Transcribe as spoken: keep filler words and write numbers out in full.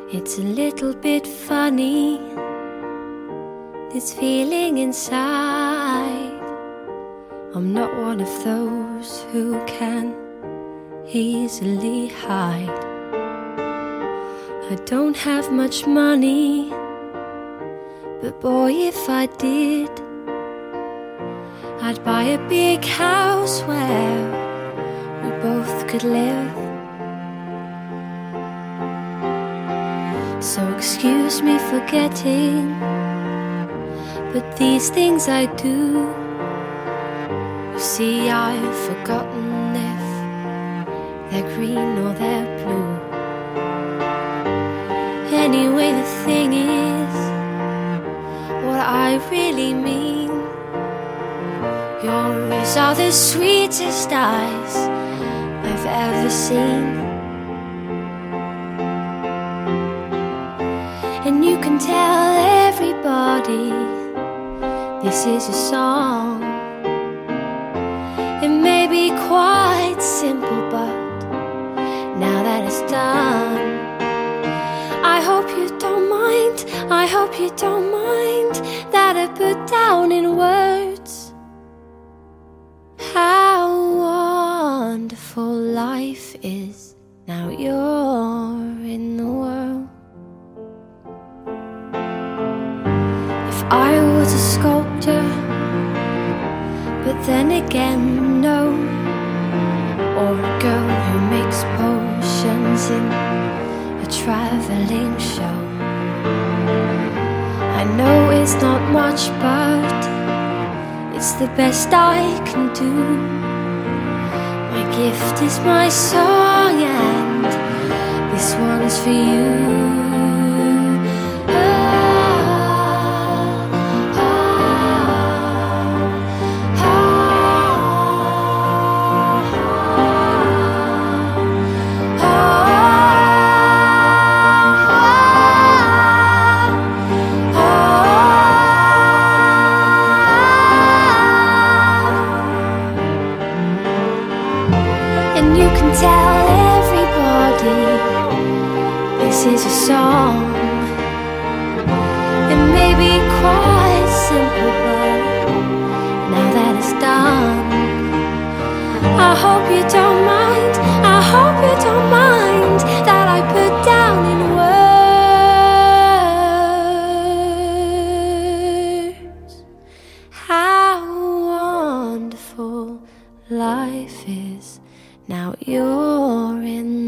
It's a little bit funny, this feeling inside. I'm not one of those who can easily hide. I don't have much money, but boy, if I did, I'd buy a big house where we both could live. So excuse me for getting, but these things I do. You see, I've forgotten if they're green or they're blue. Anyway, the thing is, what I really mean, your eyes are the sweetest eyes I've ever seen. And you can tell everybody this is a song. It may be quite simple, but now that it's done, I hope you don't mind, I hope you don't mind that I put down in words how wonderful life is now you're in the world. If I was a sculptor, but then again, no, or a girl who makes potions in a traveling show. I know it's not much, but it's the best I can do. My gift is my song, and this one's for you. And you can tell everybody this is a song. It may be quite simple, but now that it's done, I hope you don't mind, I hope you don't mind that I put down in words how wonderful life is. Now you're in